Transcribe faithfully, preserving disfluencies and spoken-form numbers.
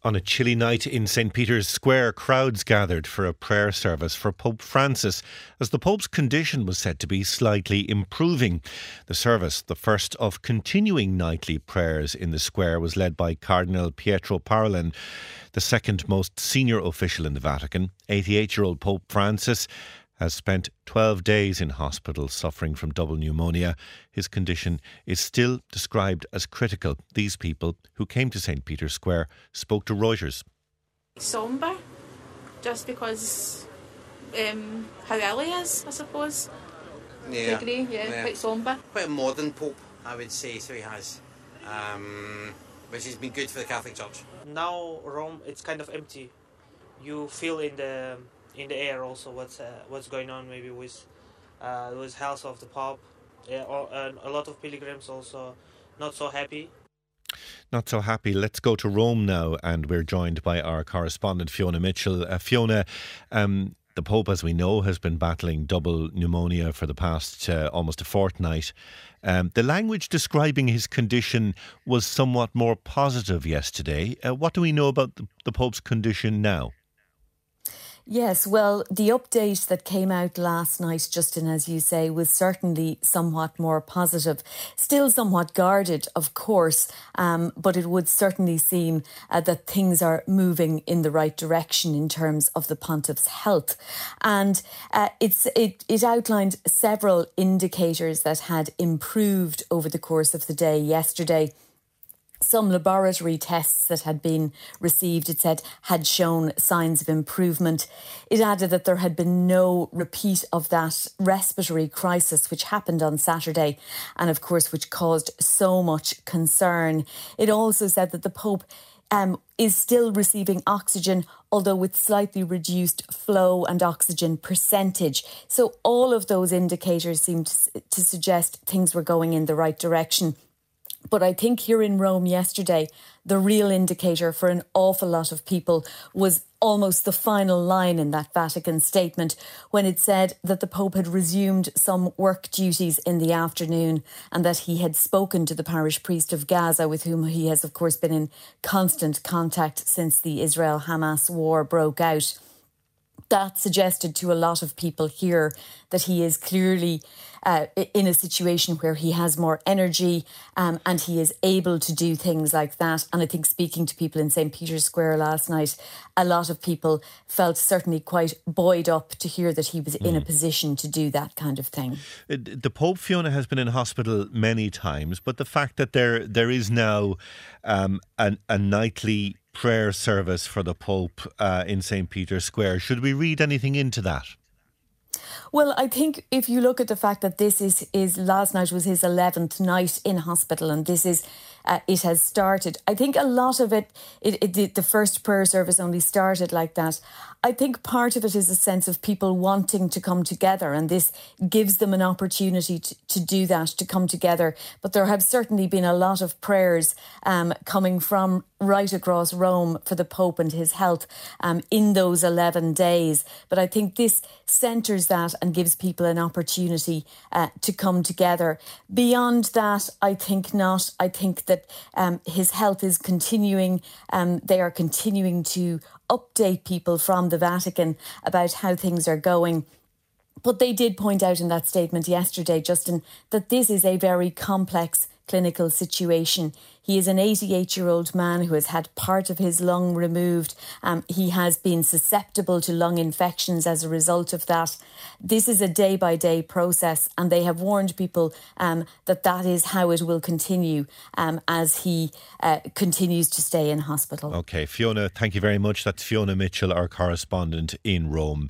On a chilly night in Saint Peter's Square, crowds gathered for a prayer service for Pope Francis as the Pope's condition was said to be slightly improving. The service, the first of continuing nightly prayers in the square, was led by Cardinal Pietro Parolin, the second most senior official in the Vatican. eighty-eight-year-old Pope Francis has spent twelve days in hospital suffering from double pneumonia. His condition is still described as critical. These people who came to Saint Peter's Square spoke to Reuters. Sombre, just because um, how ill he is, I suppose. Yeah, agree? Yeah, yeah, quite sombre. Quite a modern Pope, I would say, so he has, um, which has been good for the Catholic Church. Now Rome, it's kind of empty. You feel in the in the air also what's uh, what's going on maybe with uh, with health of the Pope. Yeah, or, uh, a lot of pilgrims also not so happy. Not so happy. Let's go to Rome now, and we're joined by our correspondent Fiona Mitchell. Uh, Fiona, um, the Pope, as we know, has been battling double pneumonia for the past uh, almost a fortnight. Um, the language describing his condition was somewhat more positive yesterday. Uh, what do we know about the, the Pope's condition now? Yes, well, the update that came out last night, Justin, as you say, was certainly somewhat more positive. Still somewhat guarded, of course, um, but it would certainly seem uh, that things are moving in the right direction in terms of the Pontiff's health. And uh, it's it, it outlined several indicators that had improved over the course of the day yesterday. Some laboratory tests that had been received, it said, had shown signs of improvement. It added that there had been no repeat of that respiratory crisis which happened on Saturday and, of course, which caused so much concern. It also said that the Pope um, is still receiving oxygen, although with slightly reduced flow and oxygen percentage. So all of those indicators seemed to, to suggest things were going in the right direction. But I think here in Rome yesterday, the real indicator for an awful lot of people was almost the final line in that Vatican statement when it said that the Pope had resumed some work duties in the afternoon and that he had spoken to the parish priest of Gaza, with whom he has, of course, been in constant contact since the Israel-Hamas war broke out. That suggested to a lot of people here that he is clearly uh, in a situation where he has more energy um, and he is able to do things like that. And I think speaking to people in Saint Peter's Square last night, a lot of people felt certainly quite buoyed up to hear that he was mm. in a position to do that kind of thing. The Pope, Fiona, has been in hospital many times, but the fact that there there is now um, an, a nightly prayer service for the Pope uh, in Saint Peter's Square, should we read anything into that? Well, I think if you look at the fact that this is, is last night was his eleventh night in hospital and this is, uh, it has started. I think a lot of it, it, it the, the first prayer service only started like that. I think part of it is a sense of people wanting to come together, and this gives them an opportunity to, to do that, to come together. But there have certainly been a lot of prayers um, coming from right across Rome for the Pope and his health um, in those eleven days. But I think this centres that and gives people an opportunity uh, to come together. Beyond that, I think not. I think that um, his health is continuing. Um, they are continuing to update people from the Vatican about how things are going. But they did point out in that statement yesterday, Justin, that this is a very complex clinical situation. He is an eighty-eight-year-old man who has had part of his lung removed. Um, he has been susceptible to lung infections as a result of that. This is a day-by-day process, and they have warned people um, that that is how it will continue um, as he uh, continues to stay in hospital. OK, Fiona, thank you very much. That's Fiona Mitchell, our correspondent in Rome.